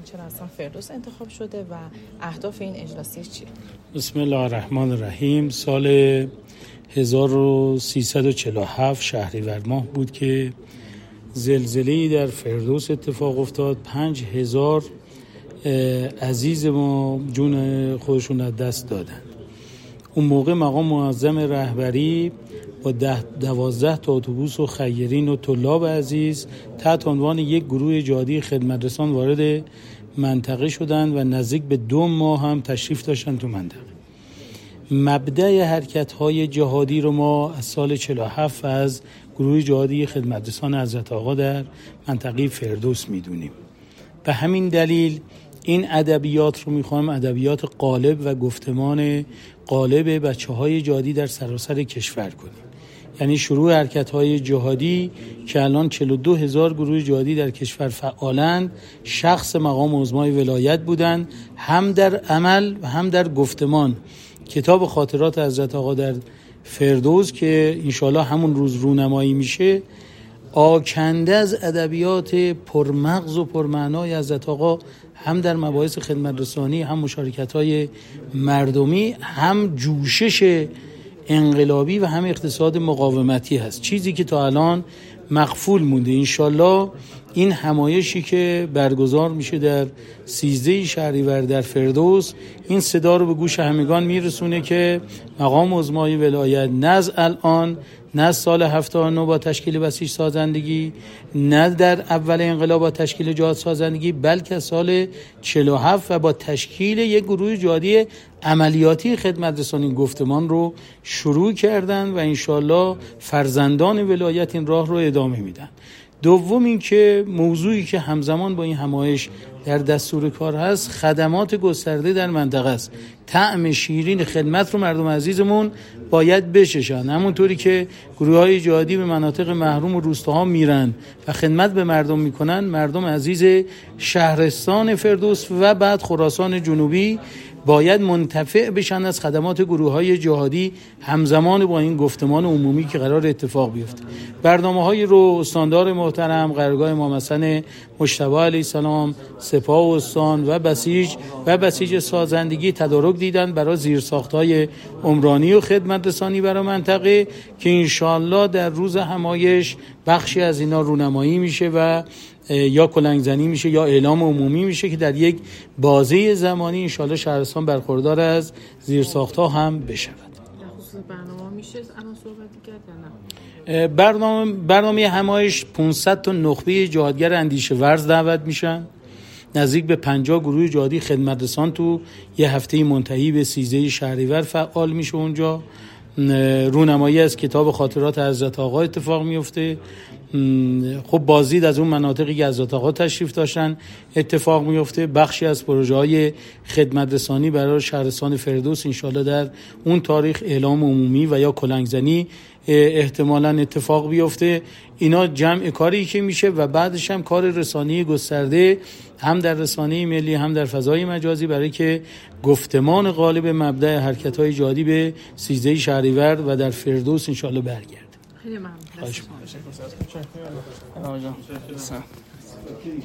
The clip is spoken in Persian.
چرا اصلا فردوس انتخاب شده و اهداف این اجلاسی چیه؟ بسم الله الرحمن الرحیم. سال 1347 شهریور ماه بود که زلزله‌ای در فردوس اتفاق افتاد. 5000 عزیز ما جون خودشون از دست دادن. اون موقع مقام معظم رهبری با 12 تا اتوبوس و خیرین و طلاب عزیز تحت عنوان یک گروه جهادی خدمترسان وارد منطقه شدند و نزدیک به 2 ماه هم تشریف داشتن تو منطقه. مبدأ حرکت‌های جهادی رو ما از سال 47 از گروه جهادی خدمترسان حضرت آقا در منطقه فردوس میدونیم. به همین دلیل این ادبیات رو میخوام ادبیات قالب و گفتمان قالب بچه‌های جهادی در سراسر کشور کنیم. یعنی شروع حرکت‌های جهادی که الان 42000 گروه جهادی در کشور فعالند، شخص مقام عظمای ولایت بودند، هم در عمل و هم در گفتمان. کتاب خاطرات حضرت آقا در فردوس که انشالله همون روز رونمایی میشه، آکنده از ادبیات پرمغز و پرمعنای حضرت آقا، هم در مباحث خدمترسانی، هم مشارکت‌های مردمی، هم جوشش انقلابی و هم اقتصاد مقاومتی هست. چیزی که تا الان مغفول مونده. انشالله این همایشی که برگزار میشه در 13 شهریور در فردوس، این صدا رو به گوش همگان میرسونه که مقام عظمای ولایت نه از الان، نه از سال 79 با تشکیل بسیج سازندگی، نه در اول انقلاب با تشکیل جهاد سازندگی، بلکه از سال 47 و با تشکیل یک گروه جهادی عملیاتی خدمترسانی گفتمان رو شروع کردن و انشالله فرزندان ولایت این راه رو ادامه میدن. دوم این که موضوعی که همزمان با این همایش در دستور کار هست، خدمات گسترده در منطقه است. طعم شیرین خدمت رو مردم عزیزمون باید بچشن. همونطوری که گروه‌های جهادی به مناطق محروم و روستاها میرن و خدمت به مردم میکنن، مردم عزیز شهرستان فردوس و بعد خراسان جنوبی باید منتفع بشن از خدمات گروه‌های جهادی همزمان با این گفتمان عمومی که قرار اتفاق بیفته. برنامه‌های رو استاندار محترم قرارگاه امام حسن مجتبی علیه السلام، سپاه استان و بسیج سازندگی تدارک دیدن برای زیرساخت‌های عمرانی و خدمترسانی برای منطقه که انشالله در روز همایش بخشی از اینا رونمایی میشه و یا کلنگزنی میشه یا اعلام عمومی میشه که در یک بازه زمانی انشالله شهرستان برخوردار از زیرساخت‌ها هم بشود. خصوص برنامه میشه الان صحبت کرد یا نه؟ برنامه همایش 500 تا نخبه جهادگر اندیشه ورز دعوت میشن. نزدیک به 50 گروه جهادی خدمترسان تو یه هفته منتهی به 13 شهریور فعال میشه. اونجا رونمایی از کتاب خاطرات حضرت آقا اتفاق میفته. خب بازدید از اون مناطقی که حضرت آقا تشریف داشتن اتفاق میفته. بخشی از پروژه‌های خدمترسانی برای شهرستان فردوس انشالله در اون تاریخ اعلام عمومی و یا کلنگزنی احتمالاً اتفاق بیفته. اینا جمع کاری که میشه و بعدش هم کار رسانه‌ای گسترده هم در رسانه ملی هم در فضای مجازی برای که گفتمان غالب مبدأ حرکت‌های جهادی به 13 شهریور و در فردوس انشالله برگرده. خیلی ممنون.